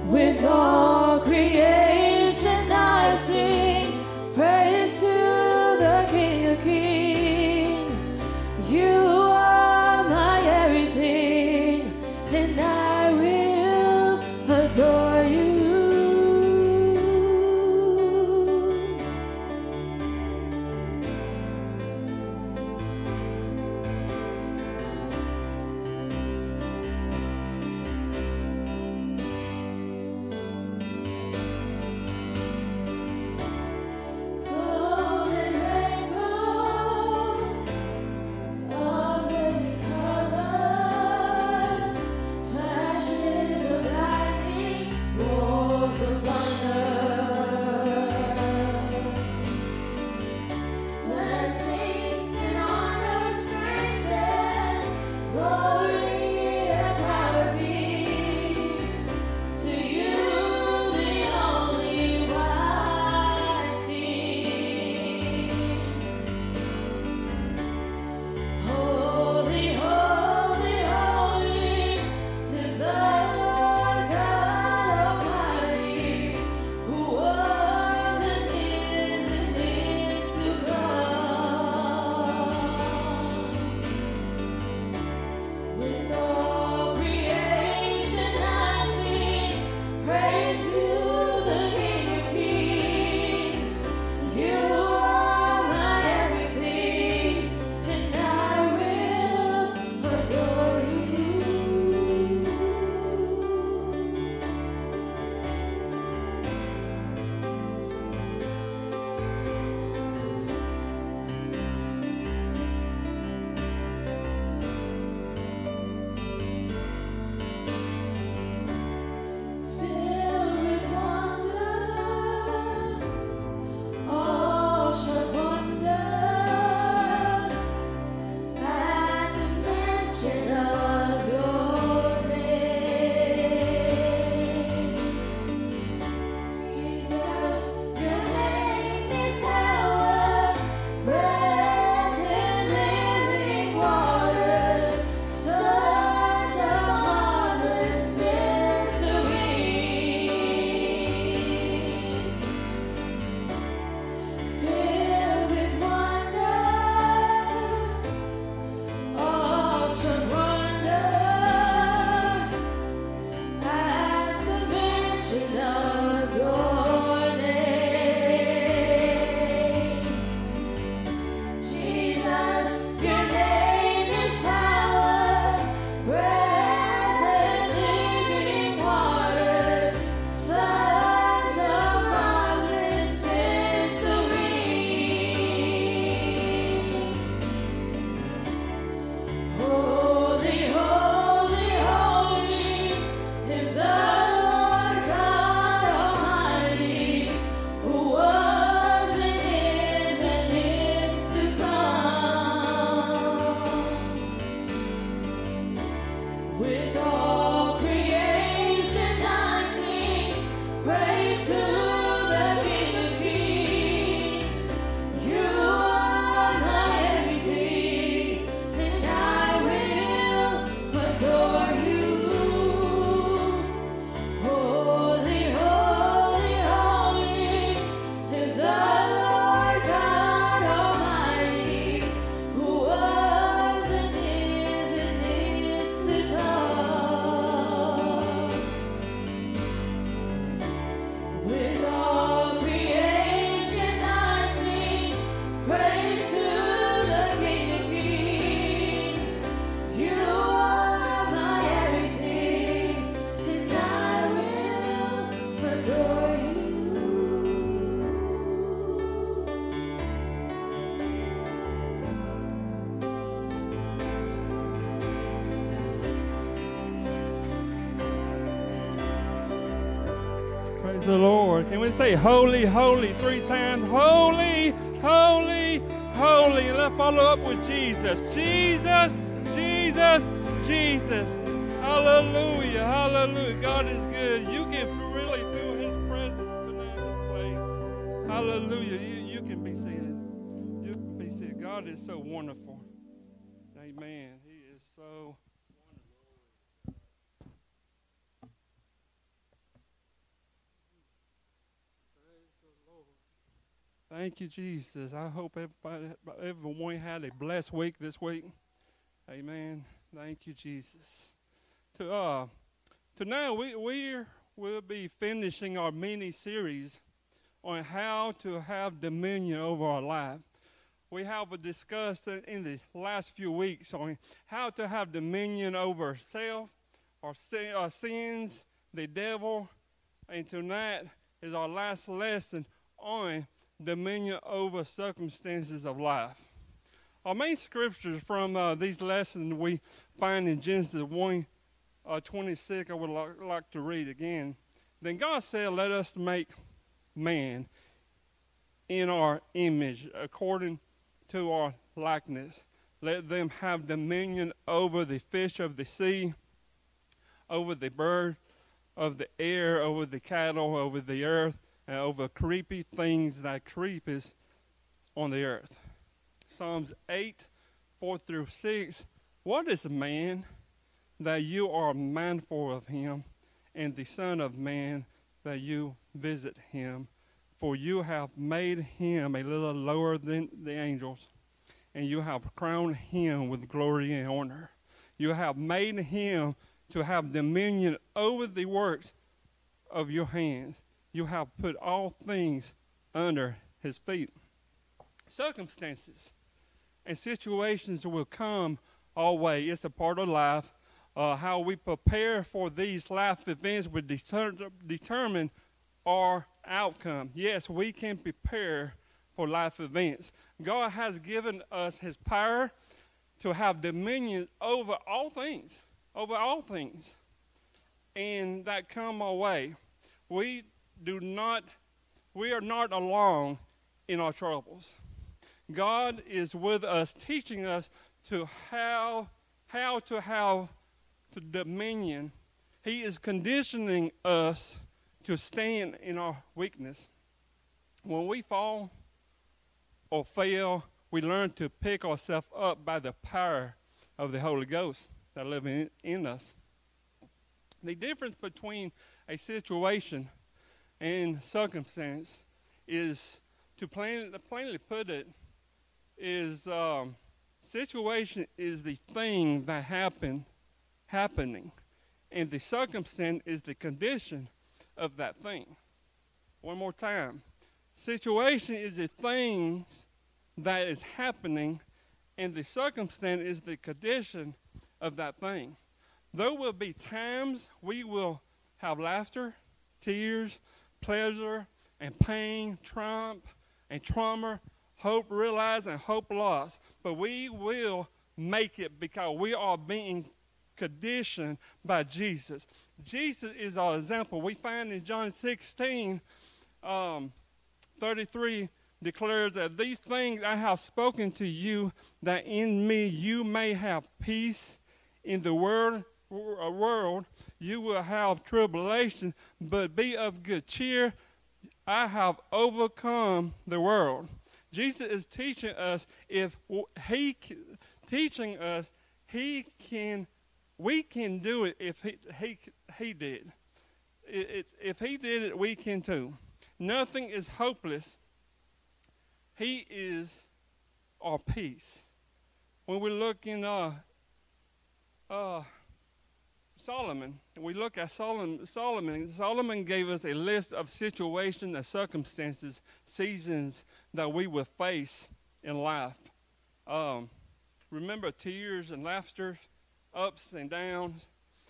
With all creation I sing praise to the King of Kings. You are my everything, and I will adore you. Praise the Lord. Can we say holy, holy 3 times? Holy, holy, holy. And let's follow up with Jesus. Jesus, Jesus, Jesus. Hallelujah, hallelujah. God is good. You can really feel His presence tonight in this place. Hallelujah. You can be seated. You can be seated. God is so wonderful. Amen. He is so wonderful. Thank you, Jesus. I hope everyone had a blessed week this week. Amen. Thank you, Jesus. Tonight we'll be finishing our mini series on how to have dominion over our life. We have discussed in the last few weeks on how to have dominion over self, our sins, the devil, and tonight is our last lesson on dominion over circumstances of life. Our main scriptures from these lessons we find in Genesis 1:26. I would like to read again. Then God said, "Let us make man in our image, according to our likeness. Let them have dominion over the fish of the sea, over the bird of the air, over the cattle, over the earth, and over creepy things that creepeth on the earth." Psalms 8:4-6. What is man that you are mindful of him, and the Son of Man that you visit him? For you have made him a little lower than the angels, and you have crowned him with glory and honor. You have made him to have dominion over the works of your hands. You have put all things under his feet. Circumstances and situations will come our way. It's a part of life. How we prepare for these life events will determine our outcome. Yes, we can prepare for life events. God has given us his power to have dominion over all things, and that come our way. We are not alone in our troubles. God is with us, teaching us to how to have the dominion. He is conditioning us to stand in our weakness. When we fall or fail, we learn to pick ourselves up by the power of the Holy Ghost that lives in us. The difference between a situation and circumstance is, to plainly put it, is situation is the thing that happening, and the circumstance is the condition of that thing. One more time. Situation is the things that is happening, and the circumstance is the condition of that thing. There will be times we will have laughter, tears, pleasure, and pain, triumph, and trauma, hope realized, and hope lost. But we will make it because we are being conditioned by Jesus. Jesus is our example. We find in John 16:33 declares that these things I have spoken to you, that in me you may have peace. In the world you will have tribulation, but be of good cheer. I have overcome the world. Jesus is teaching us we can do it if he did. If he did it, we can too. Nothing is hopeless. He is our peace. When we look in Solomon, we look at Solomon gave us a list of situations and circumstances, seasons that we will face in life. Remember tears and laughter, ups and downs.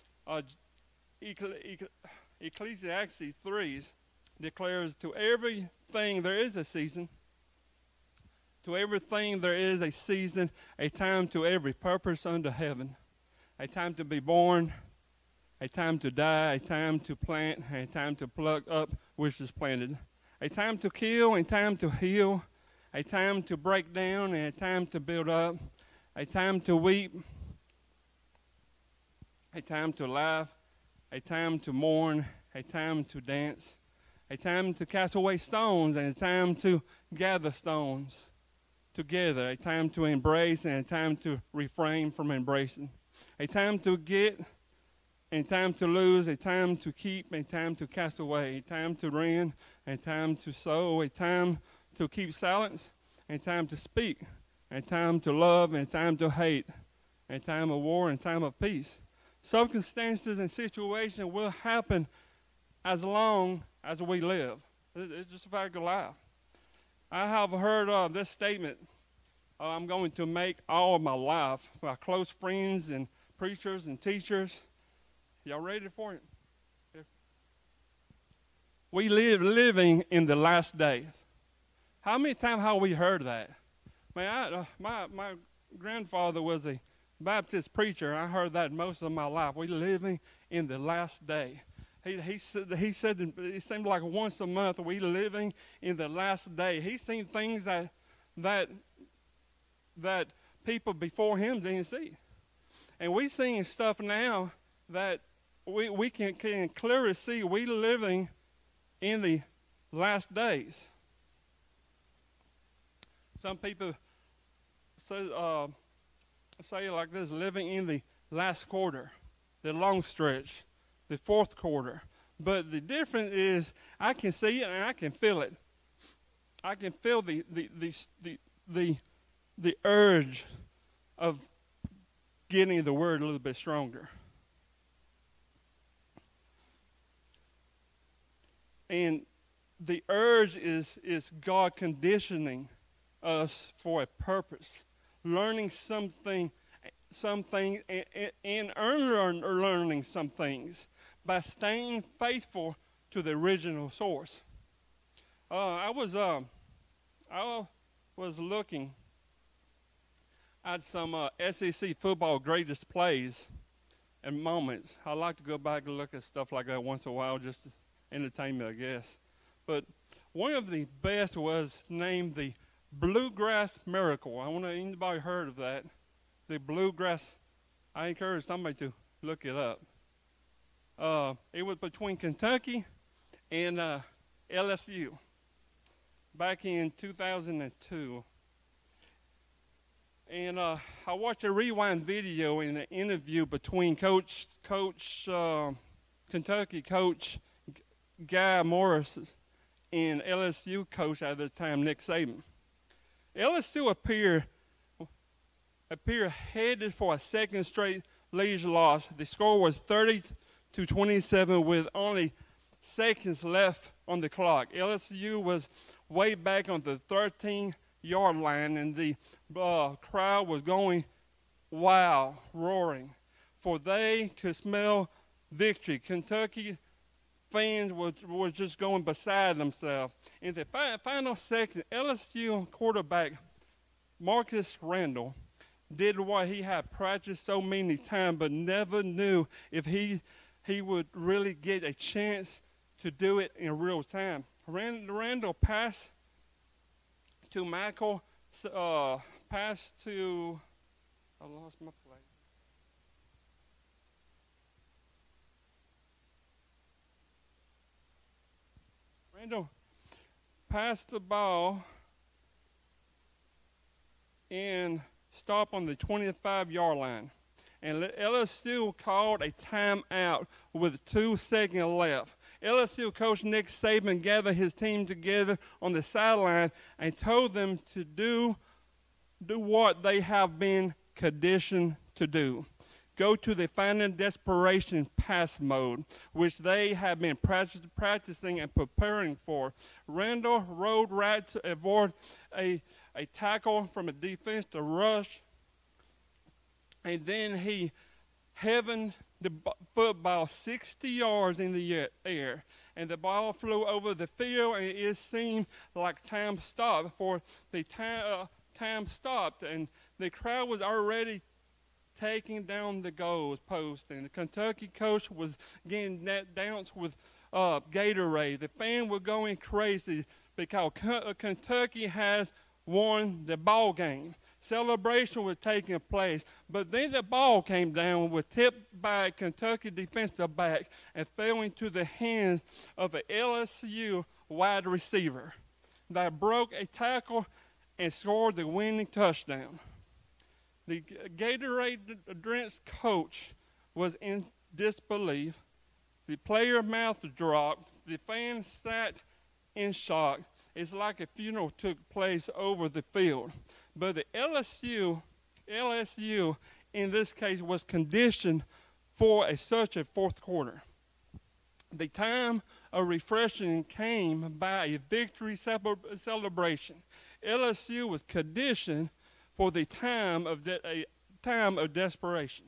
Ecclesiastes 3 declares, to everything there is a season. To everything there is a season, a time to every purpose under heaven. A time to be born, a time to die, a time to plant, a time to pluck up which is planted. A time to kill, a time to heal, a time to break down, and a time to build up. A time to weep, a time to laugh, a time to mourn, a time to dance, a time to cast away stones, and a time to gather stones together, a time to embrace, and a time to refrain from embracing, a time to get, and time to lose, a time to keep, a time to cast away, a time to rend, a time to sow, a time to keep silence, and time to speak, and time to love, and time to hate, and time of war, and time of peace. Circumstances and situations will happen as long as we live. It's just a fact of life. I have heard of this statement I'm going to make all of my life by close friends and preachers and teachers. Y'all ready for it? We living in the last days. How many times have we heard that? Man, my grandfather was a Baptist preacher. I heard that most of my life. We living in the last day. He said it seemed like once a month we living in the last day. He's seen things that people before him didn't see. And we seeing stuff now that we can clearly see we living in the last days. Some people say it like this: living in the last quarter, the long stretch, the fourth quarter. But the difference is I can see it and I can feel it. I can feel the urge of getting the word a little bit stronger. And the urge is God conditioning us for a purpose, learning something and learning some things by staying faithful to the original source. I was looking at some SEC football greatest plays and moments. I like to go back and look at stuff like that once in a while, just to entertain me, I guess. But one of the best was named the Bluegrass Miracle. I wonder if anybody heard of that. The Bluegrass. I encourage somebody to look it up. It was between Kentucky and LSU back in 2002. And I watched a rewind video in an interview between Kentucky coach Guy Morris and LSU coach at the time, Nick Saban. LSU appear headed for a second straight league loss. The score was 30-27 with only seconds left on the clock. LSU was way back on the 13-yard line, and the crowd was going wild, roaring, for they could smell victory. Kentucky fans was just going beside themselves. In the final section, LSU quarterback Marcus Randall did what he had practiced so many times, but never knew if he would really get a chance to do it in real time. Randall passed to Michael, passed to, I lost my place. Randall passed the ball and stopped on the 25-yard line. And LSU called a timeout with 2 seconds left. LSU coach Nick Saban gathered his team together on the sideline and told them to do what they have been conditioned to do. Go to the final desperation pass mode, which they have been practicing and preparing for. Randall rode right to avoid a tackle from a defensive rush, and then he heavened the football 60 yards in the air, and the ball flew over the field, and it seemed like time stopped. For the time stopped, and the crowd was already taking down the goal post, and the Kentucky coach was getting doused with Gatorade. The fans were going crazy because Kentucky has won the ball game. Celebration was taking place, but then the ball came down, was tipped by a Kentucky defensive back, and fell into the hands of an LSU wide receiver that broke a tackle and scored the winning touchdown. The Gatorade-drenched coach was in disbelief. The player mouth dropped. The fans sat in shock. it's like a funeral took place over the field. But the LSU in this case was conditioned for such a fourth quarter. The time of refreshing came by a victory celebration. LSU was conditioned for the time of desperation.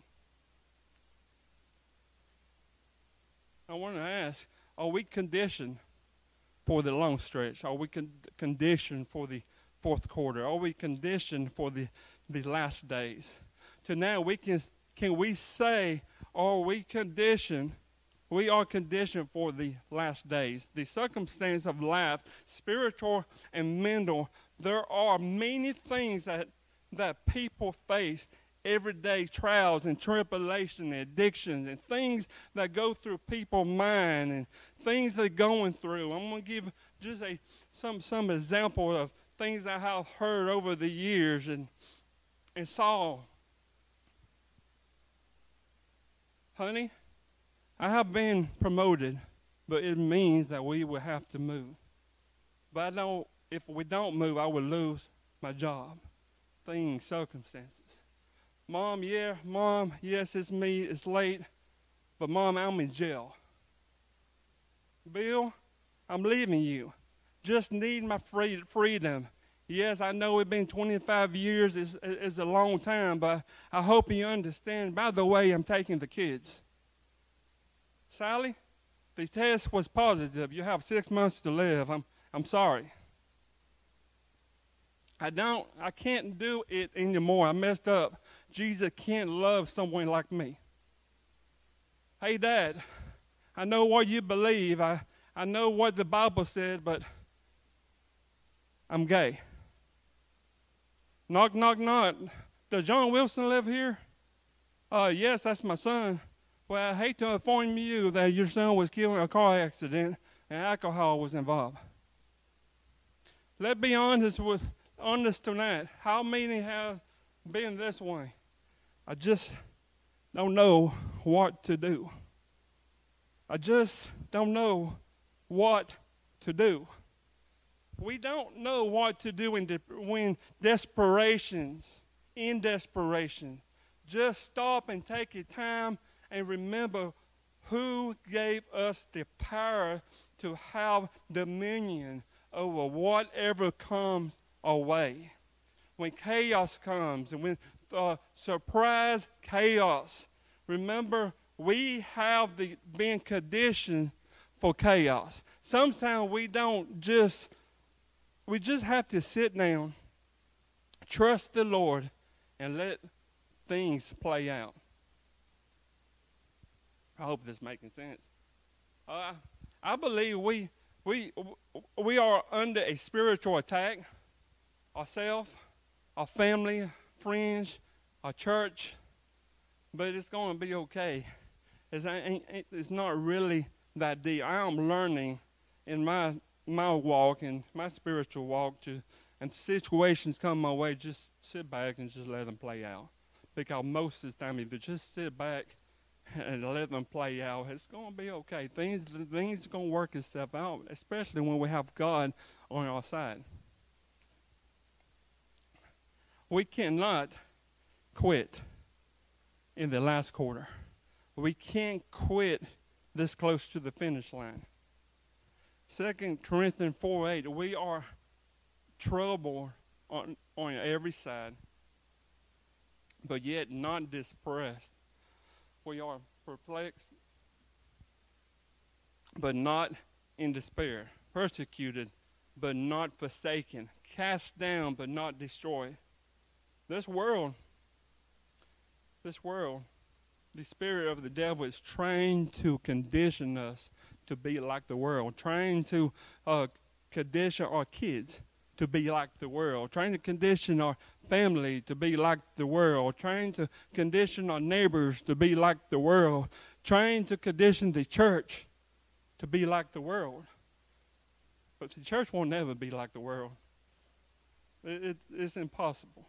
I want to ask, are we conditioned for the long stretch? Are we conditioned for the fourth quarter? Are we conditioned for the last days? So now can we say, are we conditioned? We are conditioned for the last days. The circumstance of life, spiritual and mental, there are many things that people face every day, trials and tribulation and addictions and things that go through people's mind and things they're going through. I'm going to give just some example of things I have heard over the years and saw. Honey, I have been promoted, but it means that we will have to move. But if we don't move, I will lose my job. Things, circumstances. Mom, yes, it's me, it's late, but Mom, I'm in jail. Bill, I'm leaving you. Just need my freedom. Yes, I know it's been 25 years, it's a long time, but I hope you understand. By the way, I'm taking the kids. Sally, the test was positive. You have 6 months to live. I'm sorry. I can't do it anymore. I messed up. Jesus can't love someone like me. Hey, Dad, I know what you believe. I know what the Bible said, but I'm gay. Knock, knock, knock. Does John Wilson live here? Yes, that's my son. Well, I hate to inform you that your son was killed in a car accident and alcohol was involved. Let's be honest tonight. How many have been this way? I just don't know what to do. I just don't know what to do. We don't know what to do in desperation. Just stop and take your time and remember who gave us the power to have dominion over whatever comes our way. When chaos comes and when surprise chaos, remember we have been conditioned for chaos. Sometimes we just have to sit down, trust the Lord, and let things play out. I hope this is making sense. I believe we are under a spiritual attack. Ourselves, our family, friends, our church, but it's going to be okay. It's not really that deep. I am learning in my walk and my spiritual walk and situations come my way, just sit back and just let them play out. Because most of the time, if you just sit back and let them play out, it's going to be okay. Things are going to work itself out, especially when we have God on our side. We cannot quit in the last quarter. We can't quit this close to the finish line. 2 Corinthians 4:8, we are troubled on every side, but yet not distressed. We are perplexed, but not in despair. Persecuted, but not forsaken. Cast down, but not destroyed. This world, the spirit of the devil is trying to condition us to be like the world, trying to condition our kids to be like the world, trying to condition our family to be like the world, trying to condition our neighbors to be like the world, trying to condition the church to be like the world. But the church will never be like the world. It's impossible.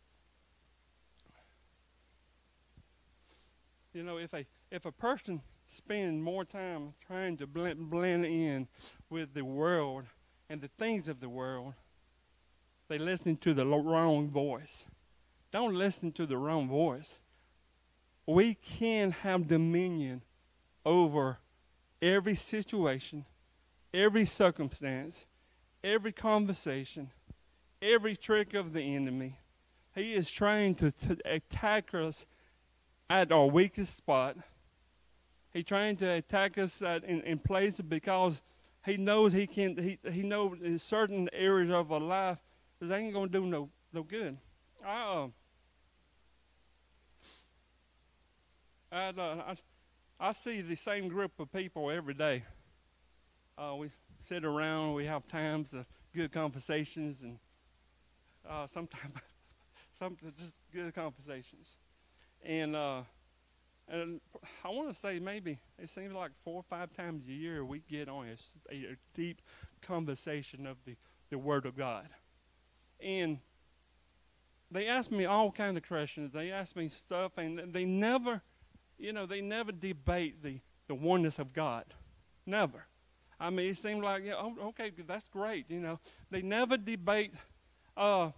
You know, if a person spend more time trying to blend in with the world and the things of the world, they listen to the wrong voice. Don't listen to the wrong voice. We can have dominion over every situation, every circumstance, every conversation, every trick of the enemy. He is trying to attack us at our weakest spot. He's trying to attack us in places because he knows he knows in certain areas of our life this ain't gonna do no good. I see the same group of people every day. We sit around, we have times of good conversations, and sometimes just good conversations. And I want to say maybe it seems like 4 or 5 times a year we get on a deep conversation of the Word of God. And they ask me all kinds of questions. They ask me stuff, and they never debate the oneness of God. Never. I mean, it seemed like, yeah, okay, that's great. They never debate our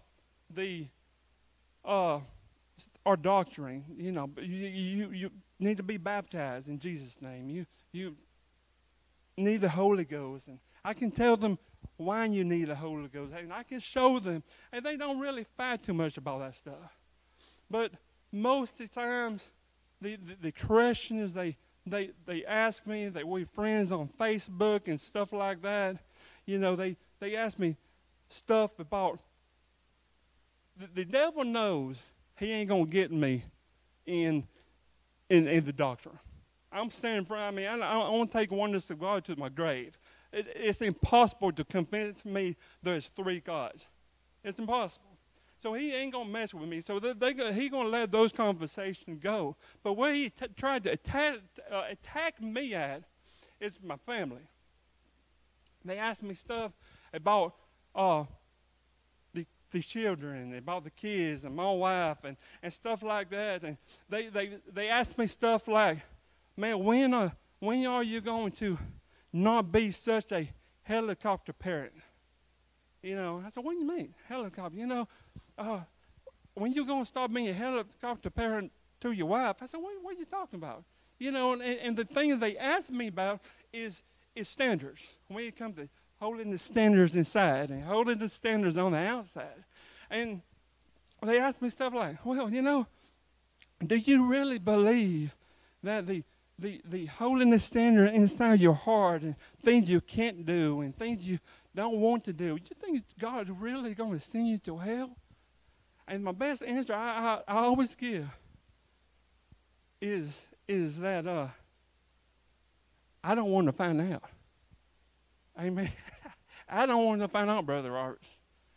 doctrine. You need to be baptized in Jesus' name. You need the Holy Ghost, and I can tell them why you need the Holy Ghost, and I can show them, and they don't really fight too much about that stuff. But most of the times, the Christians, they ask me, we're friends on Facebook and stuff like that. They ask me stuff about, the devil knows he ain't going to get me in the doctrine. I'm standing in front of me. I want to take oneness of God to my grave. It's impossible to convince me there's 3 gods. It's impossible. So he ain't going to mess with me. So he's going to let those conversations go. But where he tried to attack me at is my family. They asked me stuff about the children, about the kids and my wife and stuff like that. And they asked me stuff like, man, when are you going to not be such a helicopter parent? I said, what do you mean, helicopter? When you going to start being a helicopter parent to your wife? I said, what are you talking about? And the thing they asked me about is standards. When it comes to holding the standards inside and holding the standards on the outside. And they asked me stuff like, well, do you really believe that the holiness standard inside your heart and things you can't do and things you don't want to do, you think God is really going to send you to hell? And my best answer I always give is that I don't want to find out. Amen. I don't want to find out, Brother Roberts.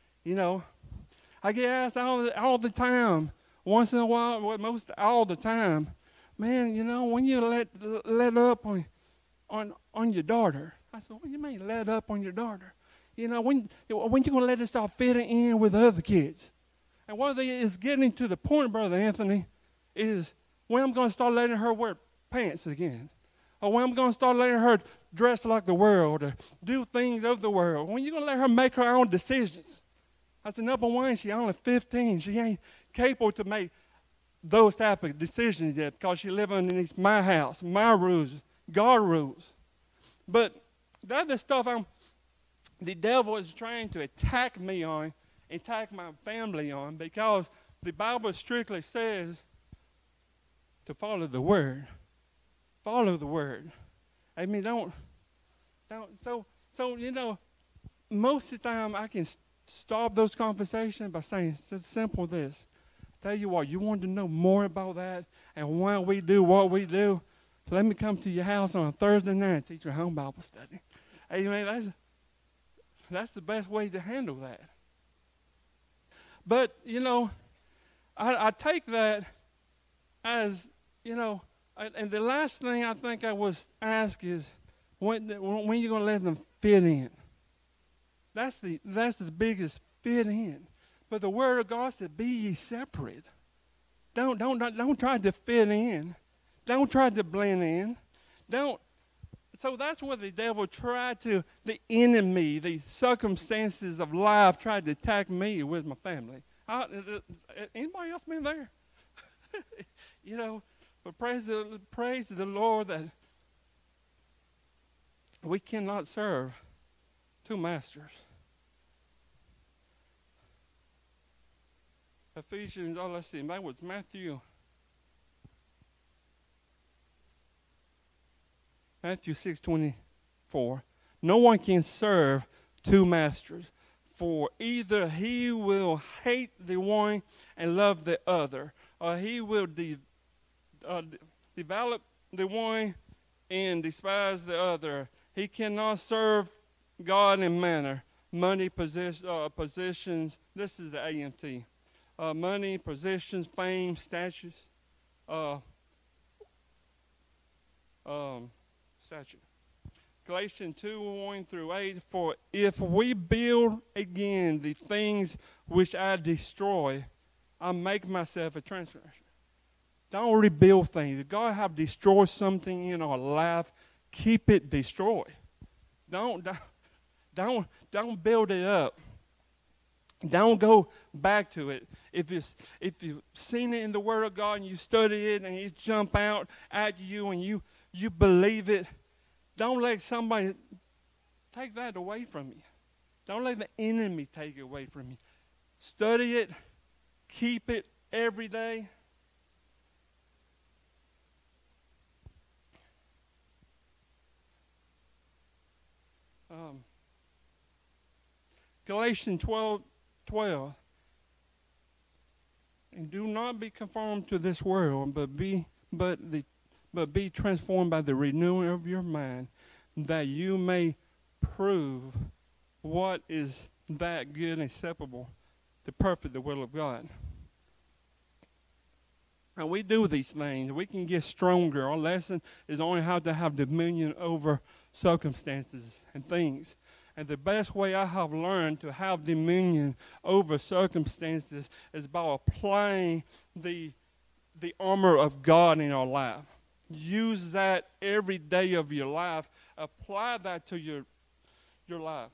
I get asked all the time, once in a while, most all the time, man, when you let up on your daughter. I said, what do you mean let up on your daughter? When you going to let it start fitting in with other kids? And what is getting to the point, Brother Anthony, is when I'm going to start letting her wear pants again. Or when I'm going to start letting her dress like the world or do things of the world. When you going to let her make her own decisions. I said, number one, she's only 15. She ain't capable to make those type of decisions yet because she living underneath my house, my rules, God rules. But the other stuff the devil is trying to attack me on, attack my family on, because the Bible strictly says to follow the word. Follow the word. I mean, don't. So most of the time I can stop those conversations by saying it's simple this. Tell you what, you want to know more about that and why we do what we do? Let me come to your house on a Thursday night and teach you a home Bible study. Amen. That's the best way to handle that. But, I take that as, and the last thing I think I was asked is, when you going to let them fit in? That's the biggest fit in. But the Word of God said, be ye separate. Don't try to fit in. Don't try to blend in. Don't. So that's what the devil tried to, the enemy, the circumstances of life tried to attack me with my family. Anybody else been there? You know, but praise the Lord that we cannot serve two masters. Ephesians, let's see, that was Matthew 6:24. No one can serve two masters, for either he will hate the one and love the other, or he will develop the one and despise the other. He cannot serve God and money, positions. This is the AMT. Money, positions, fame, status. Galatians 2:1-8. For if we build again the things which I destroy, I make myself a transgressor. Don't rebuild things. If God have destroyed something in our life, keep it destroyed. Don't build it up. Don't go back to it. If you've seen it in the Word of God and you study it and it jump out at you and you believe it, don't let somebody take that away from you. Don't let the enemy take it away from you. Study it. Keep it every day. Galatians 12. And do not be conformed to this world, but be transformed by the renewing of your mind, that you may prove what is that good and acceptable, the perfect, the will of God. And we do these things. We can get stronger. Our lesson is only how to have dominion over circumstances and things. And the best way I have learned to have dominion over circumstances is by applying the armor of God in our life. Use that every day of your life. Apply that to your life.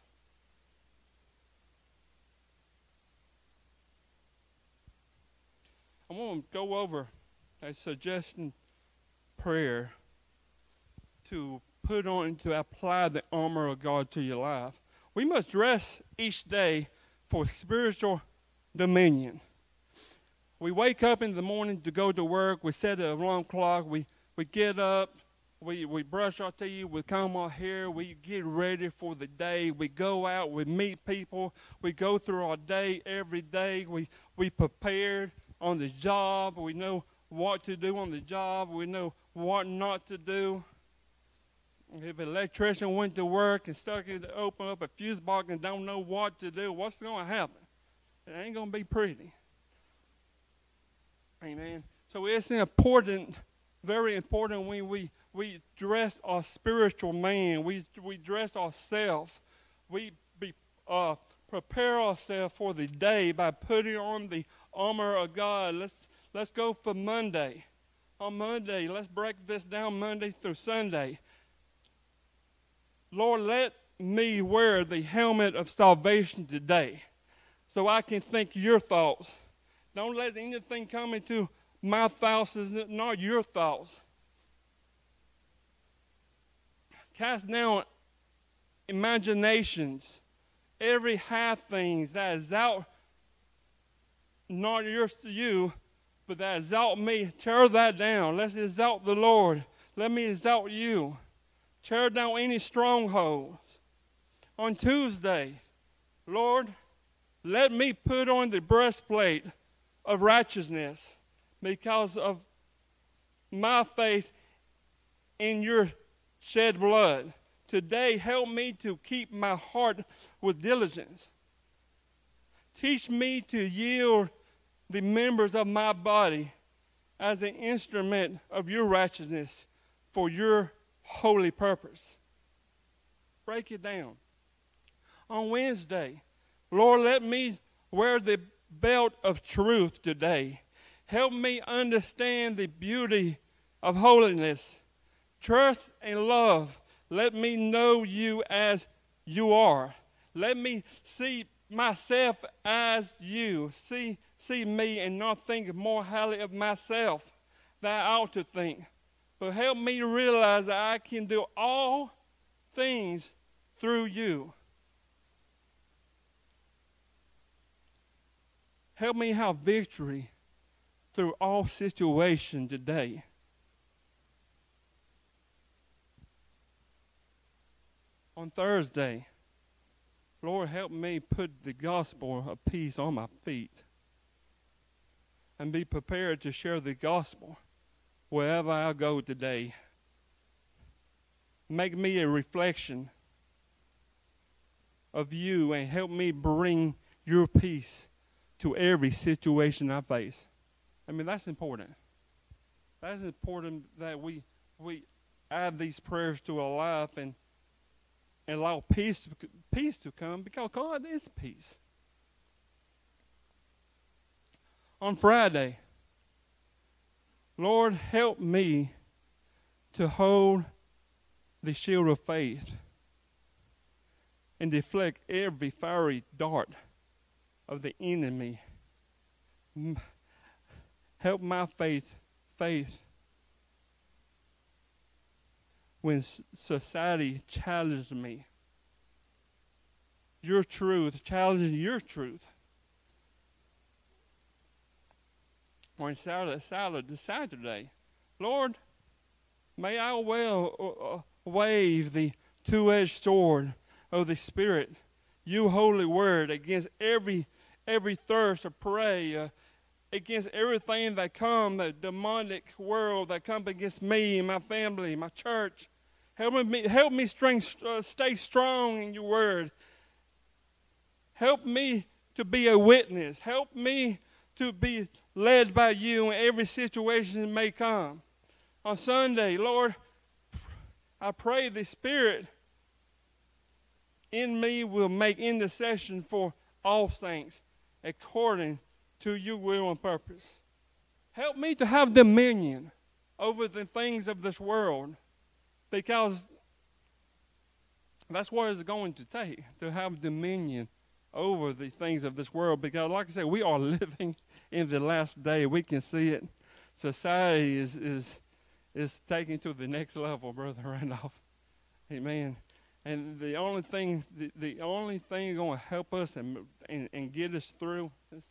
I want to go over a suggestion prayer to put on, to apply the armor of God to your life. We must dress each day for spiritual dominion. We wake up in the morning to go to work. We set an alarm clock. We get up. We brush our teeth. We comb our hair. We get ready for the day. We go out. We meet people. We go through our day every day. We prepared on the job. We know what to do on the job. We know what not to do. If an electrician went to work and stuck it to open up a fuse box and don't know what to do, what's going to happen? It ain't going to be pretty. Amen. So it's important, very important when we dress our spiritual man. We dress ourselves. We prepare ourselves for the day by putting on the armor of God. Let's go for Monday. On Monday, let's break this down Monday through Sunday. Lord, let me wear the helmet of salvation today so I can think your thoughts. Don't let anything come into my thoughts, not your thoughts. Cast down imaginations, every high thing that is out, not you, but that exalt me. Tear that down. Let's exalt the Lord. Let me exalt you. Tear down any strongholds. On Tuesday, Lord, let me put on the breastplate of righteousness because of my faith in your shed blood. Today, help me to keep my heart with diligence. Teach me to yield the members of my body as an instrument of your righteousness for your holy purpose. Break it down. On Wednesday, Lord, let me wear the belt of truth today. Help me understand the beauty of holiness. trust and love. Let me know you as you are. Let me see myself as you. See me and not think more highly of myself than I ought to think. But help me to realize that I can do all things through you. Help me have victory through all situations today. On Thursday, Lord, help me put the gospel of peace on my feet and be prepared to share the gospel wherever I go today. Make me a reflection of you and help me bring your peace to every situation I face. I mean, that's important. That's important that we add these prayers to our life and allow peace to come, because God is peace. On Friday, Lord, help me to hold the shield of faith and deflect every fiery dart of the enemy. Help my faith when society challenges me. Your truth, challenging your truth. On Saturday, Lord, may I well wave the two-edged sword of the Spirit, you holy word, against every thirst of prey, against everything that come, the demonic world that comes against me and my family, my church. Help me stay strong in your word. Help me to be a witness. Help me to be led by you in every situation that may come. On Sunday, Lord, I pray the Spirit in me will make intercession for all saints according to your will and purpose. Help me to have dominion over the things of this world, because that's what it's going to take to have dominion over the things of this world. Because like I said, we are living in the last day. We can see it. Society is taking to the next level, Brother Randolph. Amen. And the only thing going to help us and get us through,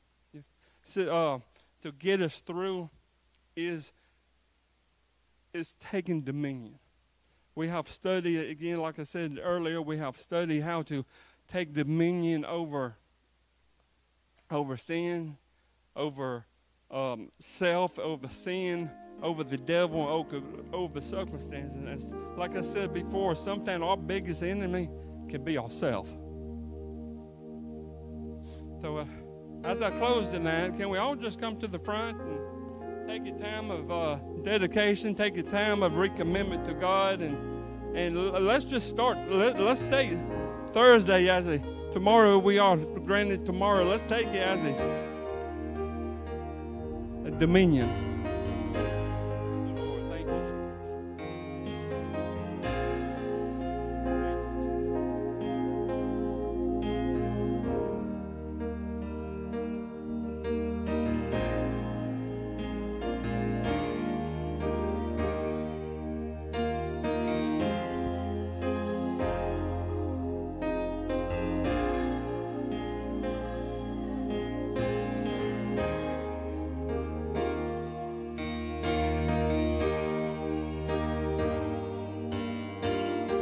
to get us through, is taking dominion. We have studied, again, like I said earlier, we have studied how to take dominion over sin, over self, over sin, over the devil, over circumstances. And like I said before, sometimes our biggest enemy can be ourselves. So as I close tonight, can we all just come to the front and take a time of dedication, take a time of recommitment to God, and let's just start. Let's take Thursday as tomorrow. We are granted tomorrow. Let's take it as a dominion.